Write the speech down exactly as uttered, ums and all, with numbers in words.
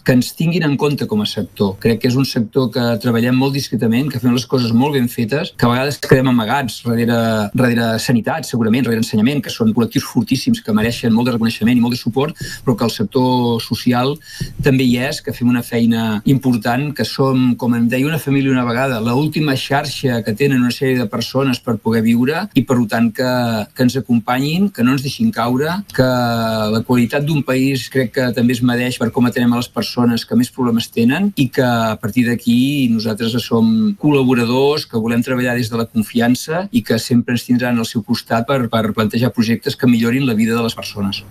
que ens tinguin en compte com a sector. Crec que és un sector que treballem molt discretament, que fem les coses molt ben fetes, que a vegades quedem amagats darrere, darrere sanitat, segurament, darrere ensenyament, que són col·lectius fortíssims que mereixen molt de reconeixement i molt de suport, però que el sector social també hi és, que fem una feina important, que som, com em deia una família una vegada, l'última xarxa que tenen una sèrie de persones per poder viure i, per tant, que, que ens acompanyin, que no ens deixin caure, que la qualitat d'un país crec que també es medeix per com atenem a les persones que més problemes tenen i que a partir d'aquí nosaltres som col·laboradors, que volem treballar des de la confiança i que sempre ens tindran al seu costat per, per plantejar projectes que millorin la vida de les persones.